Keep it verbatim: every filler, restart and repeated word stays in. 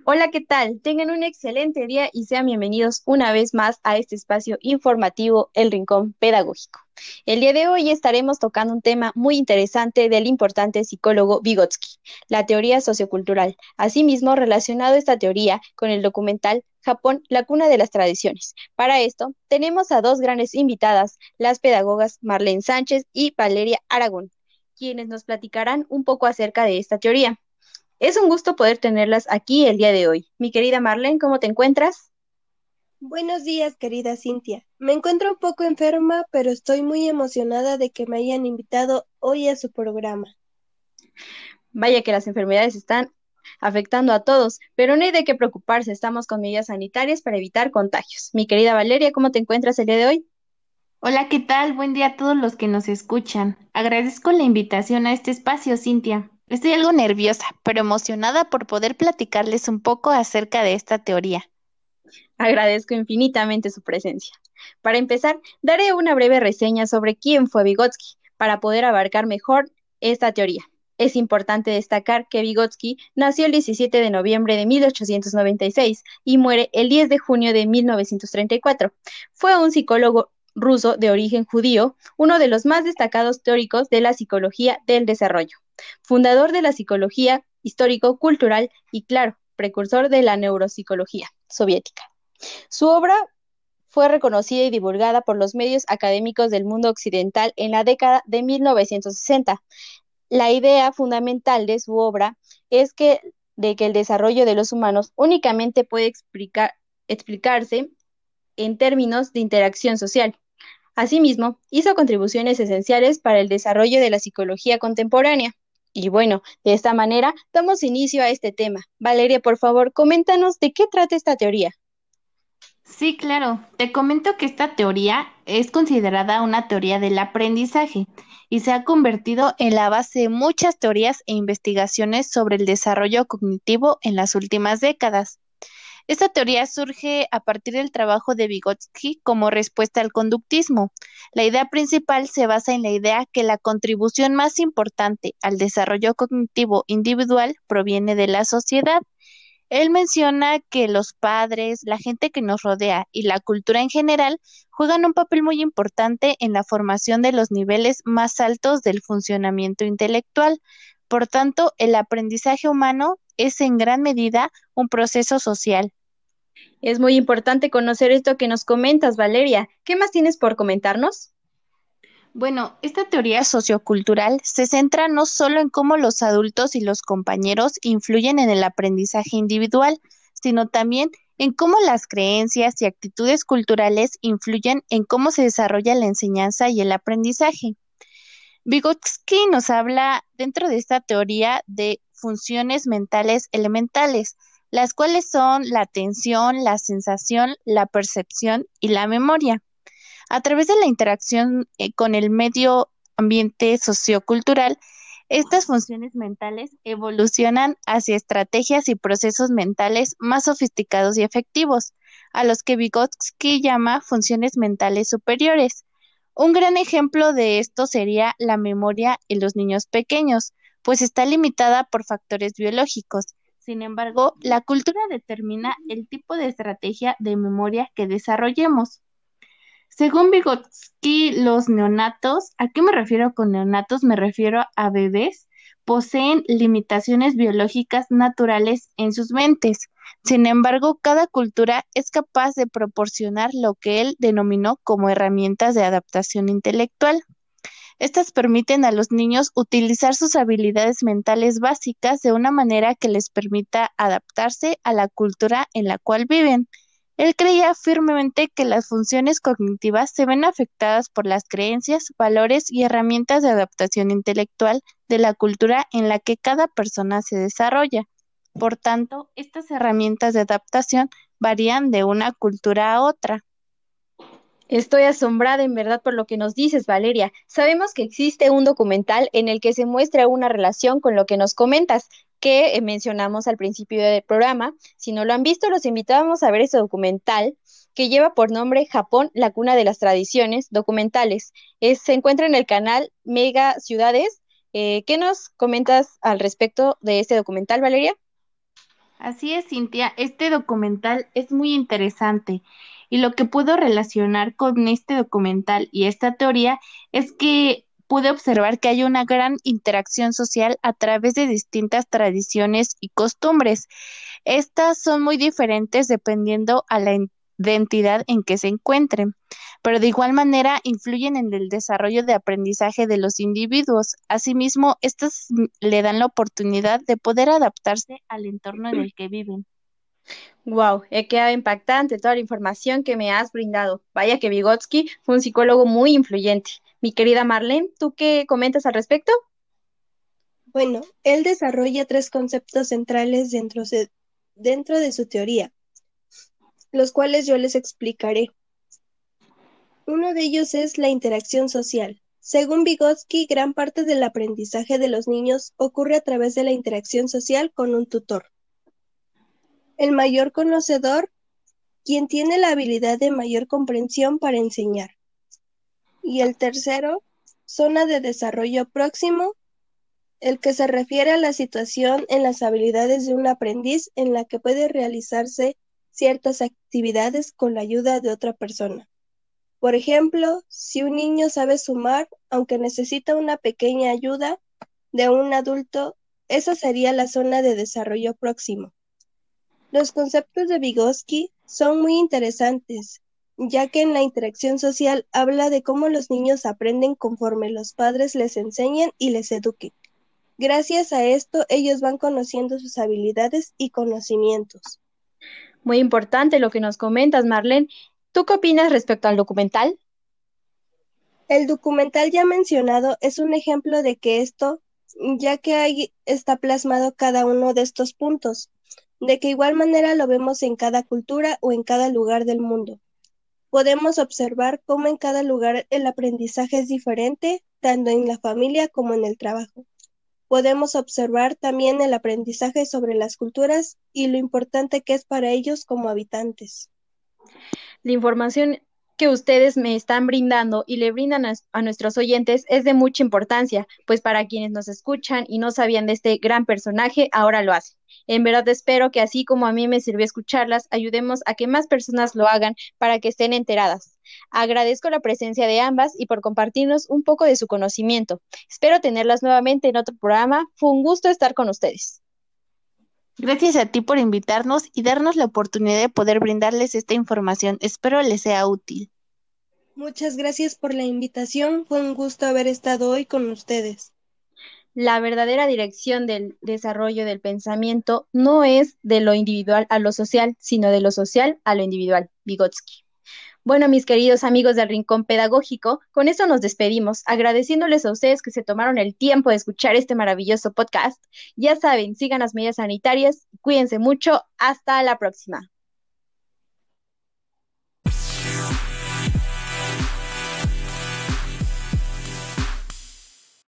Hola, ¿qué tal? Tengan un excelente día y sean bienvenidos una vez más a este espacio informativo, El Rincón Pedagógico. El día de hoy estaremos tocando un tema muy interesante del importante psicólogo Vygotsky, la teoría sociocultural. Asimismo, relacionado esta teoría con el documental Japón, la cuna de las tradiciones. Para esto, tenemos a dos grandes invitadas, las pedagogas Marlene Sánchez y Valeria Aragón, quienes nos platicarán un poco acerca de esta teoría. Es un gusto poder tenerlas aquí el día de hoy. Mi querida Marlene, ¿cómo te encuentras? Buenos días, querida Cintia. Me encuentro un poco enferma, pero estoy muy emocionada de que me hayan invitado hoy a su programa. Vaya que las enfermedades están afectando a todos, pero no hay de qué preocuparse, estamos con medidas sanitarias para evitar contagios. Mi querida Valeria, ¿cómo te encuentras el día de hoy? Hola, ¿qué tal? Buen día a todos los que nos escuchan. Agradezco la invitación a este espacio, Cintia. Estoy algo nerviosa, pero emocionada por poder platicarles un poco acerca de esta teoría. Agradezco infinitamente su presencia. Para empezar, daré una breve reseña sobre quién fue Vygotsky para poder abarcar mejor esta teoría. Es importante destacar que Vygotsky nació el diecisiete de noviembre de mil ochocientos noventa y seis y muere el diez de junio de mil novecientos treinta y cuatro. Fue un psicólogo ruso de origen judío, uno de los más destacados teóricos de la psicología del desarrollo, fundador de la psicología histórico-cultural y, claro, precursor de la neuropsicología soviética. Su obra fue reconocida y divulgada por los medios académicos del mundo occidental en la década de mil novecientos sesenta. La idea fundamental de su obra es que, de que el desarrollo de los humanos únicamente puede explicar, explicarse en términos de interacción social. Asimismo, hizo contribuciones esenciales para el desarrollo de la psicología contemporánea. Y bueno, de esta manera damos inicio a este tema. Valeria, por favor, coméntanos de qué trata esta teoría. Sí, claro. Te comento que esta teoría es considerada una teoría del aprendizaje y se ha convertido en la base de muchas teorías e investigaciones sobre el desarrollo cognitivo en las últimas décadas. Esta teoría surge a partir del trabajo de Vygotsky como respuesta al conductismo. La idea principal se basa en la idea que la contribución más importante al desarrollo cognitivo individual proviene de la sociedad. Él menciona que los padres, la gente que nos rodea y la cultura en general juegan un papel muy importante en la formación de los niveles más altos del funcionamiento intelectual. Por tanto, el aprendizaje humano es en gran medida un proceso social. Es muy importante conocer esto que nos comentas, Valeria. ¿Qué más tienes por comentarnos? Bueno, esta teoría sociocultural se centra no solo en cómo los adultos y los compañeros influyen en el aprendizaje individual, sino también en cómo las creencias y actitudes culturales influyen en cómo se desarrolla la enseñanza y el aprendizaje. Vygotsky nos habla dentro de esta teoría de funciones mentales elementales, las cuales son la atención, la sensación, la percepción y la memoria. A través de la interacción eh, con el medio ambiente sociocultural, estas funciones mentales evolucionan hacia estrategias y procesos mentales más sofisticados y efectivos, a los que Vygotsky llama funciones mentales superiores. Un gran ejemplo de esto sería la memoria en los niños pequeños, pues está limitada por factores biológicos. Sin embargo, la cultura determina el tipo de estrategia de memoria que desarrollemos. Según Vygotsky, los neonatos, ¿a qué me refiero con neonatos? Me refiero a bebés, poseen limitaciones biológicas naturales en sus mentes. Sin embargo, cada cultura es capaz de proporcionar lo que él denominó como herramientas de adaptación intelectual. Estas permiten a los niños utilizar sus habilidades mentales básicas de una manera que les permita adaptarse a la cultura en la cual viven. Él creía firmemente que las funciones cognitivas se ven afectadas por las creencias, valores y herramientas de adaptación intelectual de la cultura en la que cada persona se desarrolla. Por tanto, estas herramientas de adaptación varían de una cultura a otra. Estoy asombrada en verdad por lo que nos dices, Valeria. Sabemos que existe un documental en el que se muestra una relación con lo que nos comentas, que eh, mencionamos al principio del programa. Si no lo han visto, los invitamos a ver ese documental que lleva por nombre Japón, la cuna de las tradiciones documentales. Es- se encuentra en el canal Mega Ciudades. Eh, ¿qué nos comentas al respecto de este documental, Valeria? Así es, Cintia, este documental es muy interesante y lo que puedo relacionar con este documental y esta teoría es que pude observar que hay una gran interacción social a través de distintas tradiciones y costumbres. Estas son muy diferentes dependiendo a la en- identidad en que se encuentren, pero de igual manera influyen en el desarrollo de aprendizaje de los individuos. Asimismo, estas mm, le dan la oportunidad de poder adaptarse al entorno en el que viven. Wow, he quedado impactante toda la información que me has brindado. Vaya que Vygotsky fue un psicólogo muy influyente. Mi querida Marlene, ¿tú qué comentas al respecto? Bueno, él desarrolla tres conceptos centrales dentro, se- dentro de su teoría, los cuales yo les explicaré. Uno de ellos es la interacción social. Según Vygotsky, gran parte del aprendizaje de los niños ocurre a través de la interacción social con un tutor. El mayor conocedor, quien tiene la habilidad de mayor comprensión para enseñar. Y el tercero, zona de desarrollo próximo, el que se refiere a la situación en las habilidades de un aprendiz en la que puede realizarse ciertas actividades con la ayuda de otra persona. Por ejemplo, si un niño sabe sumar, aunque necesita una pequeña ayuda de un adulto, esa sería la zona de desarrollo próximo. Los conceptos de Vygotsky son muy interesantes, ya que en la interacción social habla de cómo los niños aprenden conforme los padres les enseñen y les eduquen. Gracias a esto, ellos van conociendo sus habilidades y conocimientos. Muy importante lo que nos comentas, Marlene. ¿Tú qué opinas respecto al documental? El documental ya mencionado es un ejemplo de que esto, ya que ahí está plasmado cada uno de estos puntos, de que igual manera lo vemos en cada cultura o en cada lugar del mundo. Podemos observar cómo en cada lugar el aprendizaje es diferente, tanto en la familia como en el trabajo. Podemos observar también el aprendizaje sobre las culturas y lo importante que es para ellos como habitantes. La información que ustedes me están brindando y le brindan a, a nuestros oyentes es de mucha importancia, pues para quienes nos escuchan y no sabían de este gran personaje, ahora lo hacen. En verdad espero que así como a mí me sirvió escucharlas, ayudemos a que más personas lo hagan para que estén enteradas. Agradezco la presencia de ambas y por compartirnos un poco de su conocimiento. Espero tenerlas nuevamente en otro programa. Fue un gusto estar con ustedes. Gracias a ti por invitarnos y darnos la oportunidad de poder brindarles esta información. Espero les sea útil. Muchas gracias por la invitación, fue un gusto haber estado hoy con ustedes. La verdadera dirección del desarrollo del pensamiento no es de lo individual a lo social, sino de lo social a lo individual. Vygotsky. Bueno, mis queridos amigos del Rincón Pedagógico, con eso nos despedimos, agradeciéndoles a ustedes que se tomaron el tiempo de escuchar este maravilloso podcast. Ya saben, sigan las medidas sanitarias, cuídense mucho, hasta la próxima.